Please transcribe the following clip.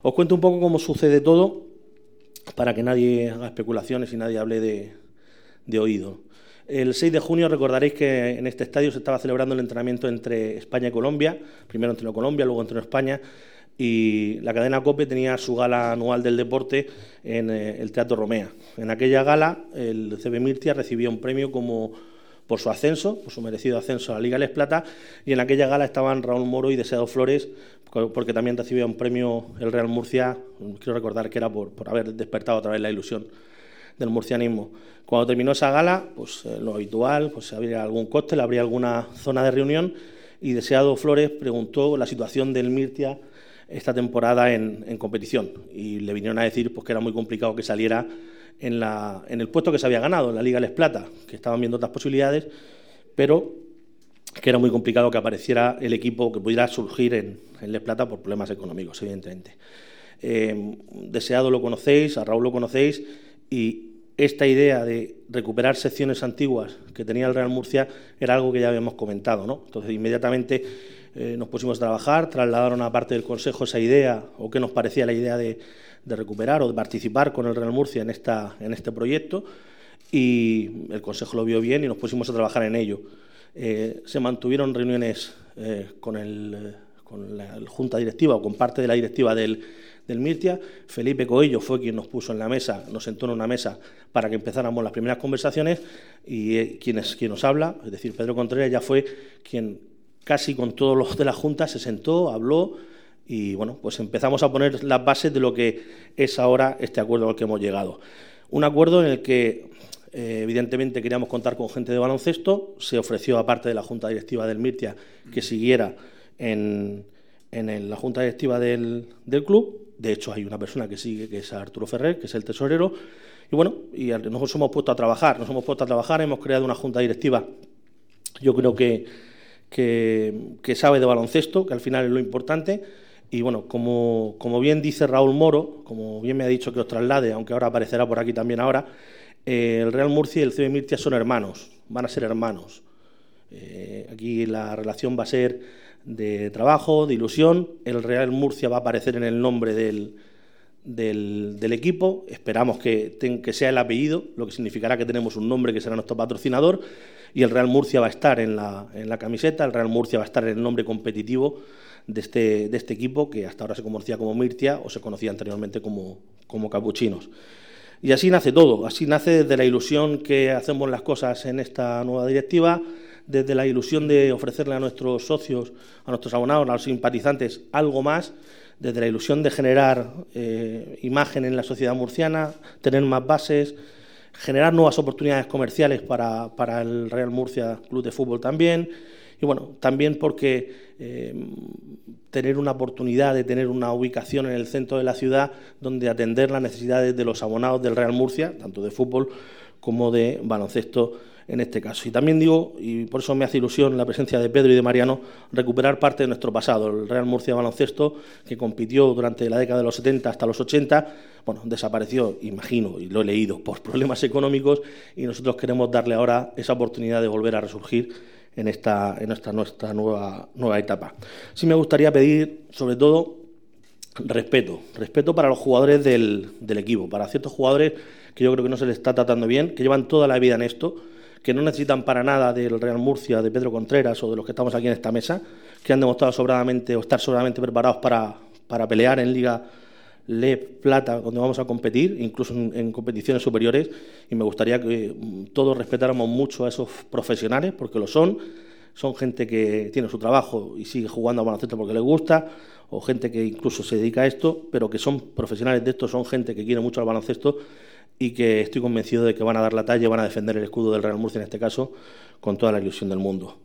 Os cuento un poco cómo sucede todo para que nadie haga especulaciones y nadie hable de oído. El 6 de junio recordaréis que en este estadio se estaba celebrando el entrenamiento entre España y Colombia. Primero entrenó Colombia, luego entrenó España. Y la cadena COPE tenía su gala anual del deporte en el Teatro Romea. En aquella gala el CB Mirtia recibía un premio por su ascenso, por su merecido ascenso a la Liga Les Plata, y en aquella gala estaban Raúl Moro y Deseado Flores, porque también recibía un premio el Real Murcia, quiero recordar que era por haber despertado otra vez la ilusión del murcianismo. Cuando terminó esa gala, pues lo habitual, pues habría algún cóctel, habría alguna zona de reunión, y Deseado Flores preguntó la situación del Mirtia esta temporada en competición, y le vinieron a decir pues que era muy complicado que saliera en el puesto que se había ganado, en la Liga Les Plata, que estaban viendo otras posibilidades, pero que era muy complicado que apareciera el equipo que pudiera surgir en Les Plata por problemas económicos, evidentemente. Deseado lo conocéis, a Raúl lo conocéis, y esta idea de recuperar secciones antiguas que tenía el Real Murcia era algo que ya habíamos comentado, ¿no? Entonces, inmediatamente nos pusimos a trabajar, trasladaron a parte del Consejo esa idea, o qué nos parecía la idea de recuperar o de participar con el Real Murcia en este proyecto, y el Consejo lo vio bien y nos pusimos a trabajar en ello. Se mantuvieron reuniones con la Junta Directiva o con parte de la directiva del Mirtia. Felipe Coello fue quien nos puso en la mesa, nos sentó en una mesa para que empezáramos las primeras conversaciones, y quien nos habla, es decir, Pedro Contreras, ya fue quien casi con todos los de la Junta se sentó, habló, y bueno, pues empezamos a poner las bases de lo que es ahora este acuerdo al que hemos llegado. Un acuerdo en el que evidentemente queríamos contar con gente de baloncesto. Se ofreció, aparte de la Junta Directiva del Mirtia, que siguiera en la Junta Directiva del club. De hecho, hay una persona que sigue, que es Arturo Ferrer, que es el tesorero. Y bueno, nos hemos puesto a trabajar. Hemos creado una Junta Directiva, yo creo que sabe de baloncesto, que al final es lo importante. Y bueno, como bien dice Raúl Moro, como bien me ha dicho que os traslade, aunque ahora aparecerá por aquí también ahora, el Real Murcia y el CB Mirtia son hermanos, van a ser hermanos. Aquí la relación va a ser de trabajo, de ilusión. El Real Murcia va a aparecer en el nombre del equipo. Esperamos que sea el apellido, lo que significará que tenemos un nombre que será nuestro patrocinador, y el Real Murcia va a estar en la camiseta. El Real Murcia va a estar en el nombre competitivo de este equipo, que hasta ahora se conocía como Mirtia o se conocía anteriormente como Capuchinos. Y así nace todo, así nace desde la ilusión que hacemos las cosas en esta nueva directiva, desde la ilusión de ofrecerle a nuestros socios, a nuestros abonados, a los simpatizantes, algo más, desde la ilusión de generar imagen en la sociedad murciana, tener más bases, generar nuevas oportunidades comerciales para el Real Murcia Club de Fútbol también. Y bueno, también porque tener una oportunidad de tener una ubicación en el centro de la ciudad donde atender las necesidades de los abonados del Real Murcia, tanto de fútbol como de baloncesto en este caso. Y también digo, y por eso me hace ilusión la presencia de Pedro y de Mariano, recuperar parte de nuestro pasado. El Real Murcia Baloncesto, que compitió durante la década de los 70 hasta los 80, bueno, desapareció, imagino, y lo he leído, por problemas económicos, y nosotros queremos darle ahora esa oportunidad de volver a resurgir en nuestra nueva etapa. Sí me gustaría pedir, sobre todo, respeto para los jugadores del equipo, para ciertos jugadores que yo creo que no se les está tratando bien, que llevan toda la vida en esto, que no necesitan para nada del Real Murcia, de Pedro Contreras o de los que estamos aquí en esta mesa, que han demostrado estar sobradamente preparados para pelear en Liga Les Plata, donde vamos a competir, incluso en competiciones superiores, y me gustaría que todos respetáramos mucho a esos profesionales, porque lo son gente que tiene su trabajo y sigue jugando a baloncesto porque les gusta, o gente que incluso se dedica a esto, pero que son profesionales de esto, son gente que quiere mucho al baloncesto y que estoy convencido de que van a dar la talla y van a defender el escudo del Real Murcia, en este caso, con toda la ilusión del mundo.